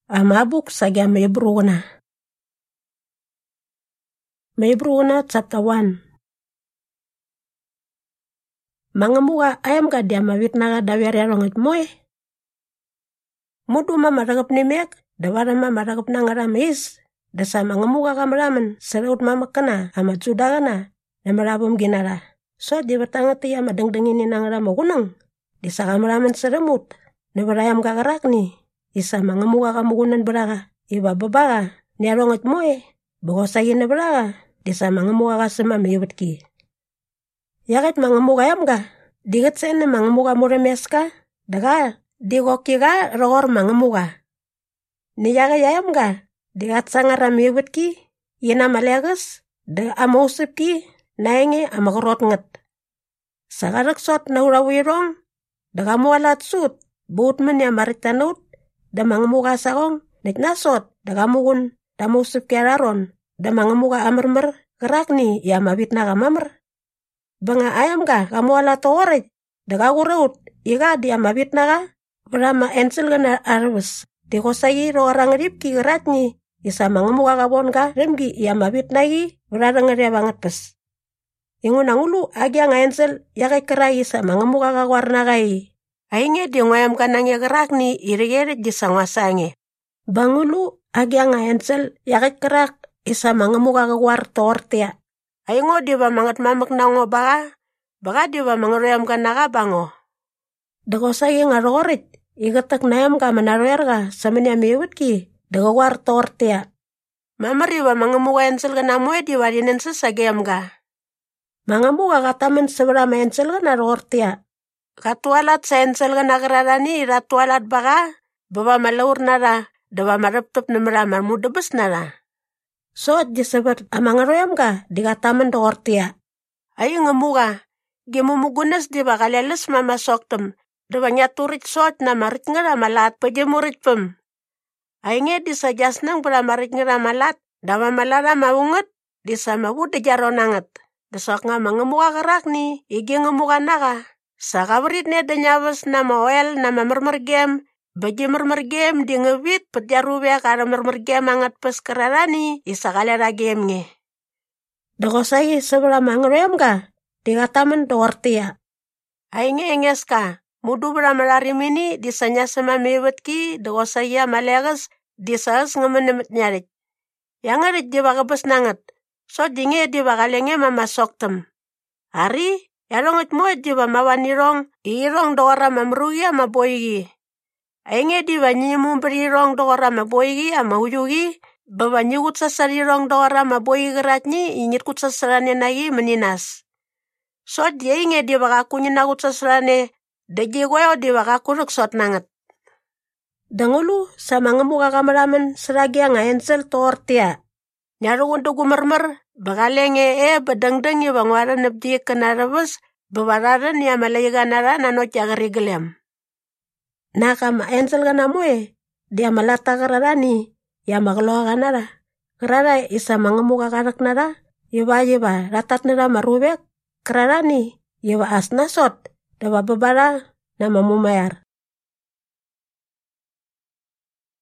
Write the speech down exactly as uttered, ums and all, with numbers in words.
Amabuk sagya Mebruna. Mebruna chapter one. Mangamuga ayam ka dia mawit naga dawer yarongit moy. Mudu mama ragap nimek, dawara mama ragap nangaram is, dasa mangamuga kamraman, seraut mama kena, ama judagana, namarabum ginara. So di bertangati ama dengdengini nangaram gunang, disa kamraman seremut, nabarayam kakarakni, isa mangamuga kamugunan beraga, iba babaga, niarongit moy, bogosagi na beraga, disa mangamuga kasema meyubitki. Yakit mangamuga yam ka, digat sen na mangamuga muremeska, daga, digoki ka rogor mangamuga. Niyaga yam ka, digat sangara meyubitki, yena malegas, da amausipki, naenge amakorot ngat. Sagarak sot na hurawirong, daga mualat sut, buut man ya maritanut, da mangamuga sagong, nagnasot, daga mugun, da mausipki araron, da mangamuga amarmar, kerakni ya mabit naga mamar. Banga ayam ka, kamu ala toorij, daga guraut, iga dia mabit naga, berama ensel gana arwes, di kosagi ro orang ripki keratni, isa mangamuga kabon ka, remgi ya mabit nagi, berarang ria banget pes. Ingun angulu, agi ang ensel, yakai kerai isa mangamuga kawar nagai. Ainge di ngoyam kanang ya kerakni, iri-iri di sangwasange. Bangulu, agi ang ensel, yakai kerak, isa mangamuga kawar tortia. Aingo di ba mangat mamak na ngo baga, baga di ba mangaroyam ka naga bango. Dago sagi nga rorit, igatak nayam ka manaroyar ka, sa manya miwit ki, dago war tortia. Mamari ba mangamuga ensel ka na moe di ba dinensa sa gayam ka. Mangamuga kataman sa barama ensel ka na rortia. Katualat sa ensel ka na kararani, ratualat baga, baba malaur na ra, dawa maraptop na maramar mudabas na ra. So, di sabat amang aroyam ka, di kataman do ortia. Ay ngamuga, gimumugunas di ba kalalas mamasoktem, dawa niya turit sot na marit nga ramalat pa di murit pem. Ay nga di sa jas nang para marit nga ramalat, dawa malara maungat, di sa mawud di jaron angat. Dasok nga mangamuga karakni, igi ngamuga naka. Sa kawarit niya danyawas na maoel na mamarmargem, bagi mermergem di ngewit petjarubya kara mermergem angat pas kerarani isa kalera game nge. Dako say sebelum mangroyam ka di kataman dortia. Ay nge enges ka mudu beramalari mini disanya sama mewet ki dako saya malegas disas ngamenemet nyarit. Yang ngarit di bakabas nangat. So dinge di bakalenge mamasok tem. Hari yarongit mo di ba mawanirong irong dora mamruya maboygi. Ainge di ba nyimu berirong dora maboygi ama huyugi, baba nyugut sa sarirong dora maboygi geratni, ingit kut sa sarane nagi meninas. So di inge di ba kakunya nagut sa sarane, dagi goyo di ba kakuruk sot nangat. Dangulu sa mga muka kamaraman saragi ang ensel tortia. Nyarungun do gumarmar, bakalenge e badangdang yung bangwaran nabdi kanarabas, babararan niya malayaganara nanot yagarigalem. Naka ma-ensel ka na mo eh. Dia malata kararani. Ya makaloha ka nara. Karara isa mga muka karak nara. Iba iba ratat nara marubek. Kararani. Iba as nasot. Dawa babara na mamumayar.